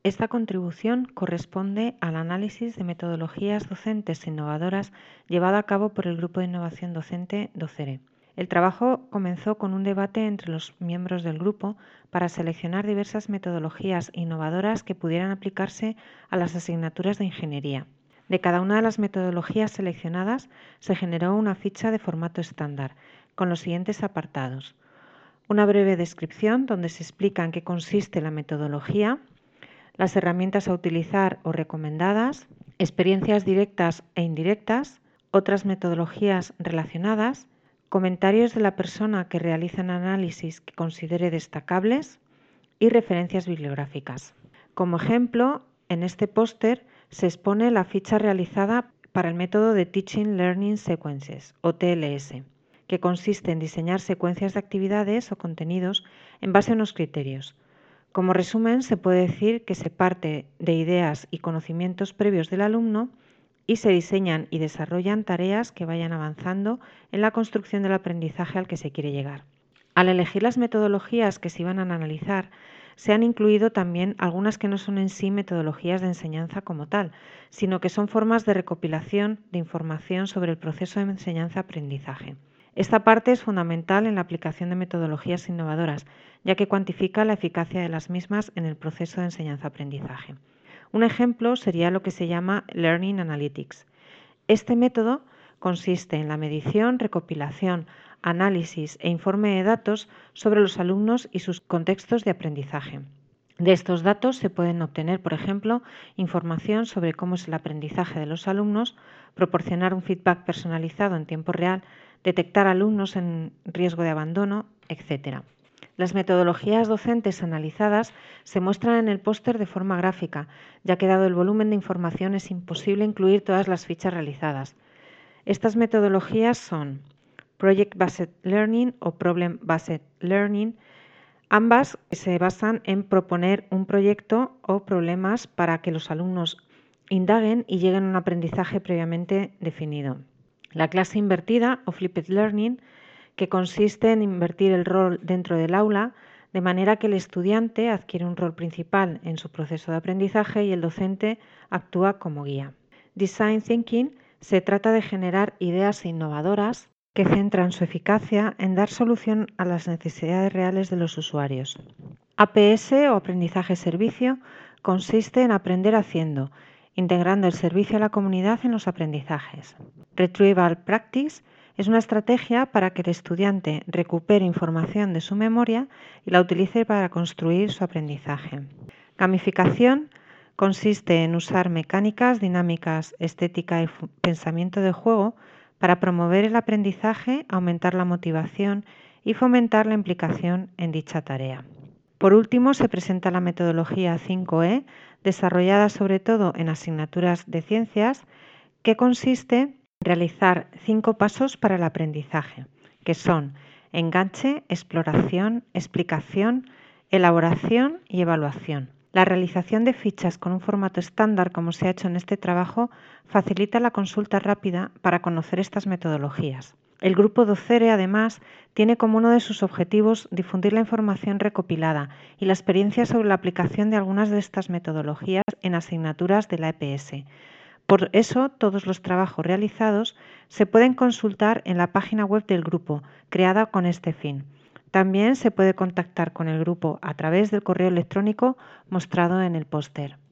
Esta contribución corresponde al análisis de metodologías docentes innovadoras llevado a cabo por el Grupo de Innovación Docente Docere. El trabajo comenzó con un debate entre los miembros del grupo para seleccionar diversas metodologías innovadoras que pudieran aplicarse a las asignaturas de ingeniería. De cada una de las metodologías seleccionadas se generó una ficha de formato estándar, con los siguientes apartados. Una breve descripción donde se explica en qué consiste la metodología, las herramientas a utilizar o recomendadas, experiencias directas e indirectas, otras metodologías relacionadas, comentarios de la persona que realiza un análisis que considere destacables y referencias bibliográficas. Como ejemplo, en este póster se expone la ficha realizada para el método de Teaching Learning Sequences, o TLS, que consiste en diseñar secuencias de actividades o contenidos en base a unos criterios. Como resumen, se puede decir que se parte de ideas y conocimientos previos del alumno y se diseñan y desarrollan tareas que vayan avanzando en la construcción del aprendizaje al que se quiere llegar. Al elegir las metodologías que se iban a analizar, se han incluido también algunas que no son en sí metodologías de enseñanza como tal, sino que son formas de recopilación de información sobre el proceso de enseñanza-aprendizaje. Esta parte es fundamental en la aplicación de metodologías innovadoras, ya que cuantifica la eficacia de las mismas en el proceso de enseñanza-aprendizaje. Un ejemplo sería lo que se llama Learning Analytics. Este método consiste en la medición, recopilación, análisis e informe de datos sobre los alumnos y sus contextos de aprendizaje. De estos datos se pueden obtener, por ejemplo, información sobre cómo es el aprendizaje de los alumnos, proporcionar un feedback personalizado en tiempo real, detectar alumnos en riesgo de abandono, etc. Las metodologías docentes analizadas se muestran en el póster de forma gráfica, ya que dado el volumen de información es imposible incluir todas las fichas realizadas. Estas metodologías son Project Based Learning o Problem Based Learning. Ambas se basan en proponer un proyecto o problemas para que los alumnos indaguen y lleguen a un aprendizaje previamente definido. La clase invertida o Flipped Learning, que consiste en invertir el rol dentro del aula de manera que el estudiante adquiere un rol principal en su proceso de aprendizaje y el docente actúa como guía. Design Thinking se trata de generar ideas innovadoras que centran su eficacia en dar solución a las necesidades reales de los usuarios. APS o aprendizaje-servicio consiste en aprender haciendo, integrando el servicio a la comunidad en los aprendizajes. Retrieval Practice es una estrategia para que el estudiante recupere información de su memoria y la utilice para construir su aprendizaje. Gamificación consiste en usar mecánicas, dinámicas, estética y pensamiento de juego para promover el aprendizaje, aumentar la motivación y fomentar la implicación en dicha tarea. Por último, se presenta la metodología 5E, desarrollada sobre todo en asignaturas de ciencias, que consiste en realizar 5 pasos para el aprendizaje, que son enganche, exploración, explicación, elaboración y evaluación. La realización de fichas con un formato estándar, como se ha hecho en este trabajo, facilita la consulta rápida para conocer estas metodologías. El grupo Docere, además, tiene como uno de sus objetivos difundir la información recopilada y la experiencia sobre la aplicación de algunas de estas metodologías en asignaturas de la EPS. Por eso, todos los trabajos realizados se pueden consultar en la página web del grupo, creada con este fin. También se puede contactar con el grupo a través del correo electrónico mostrado en el póster.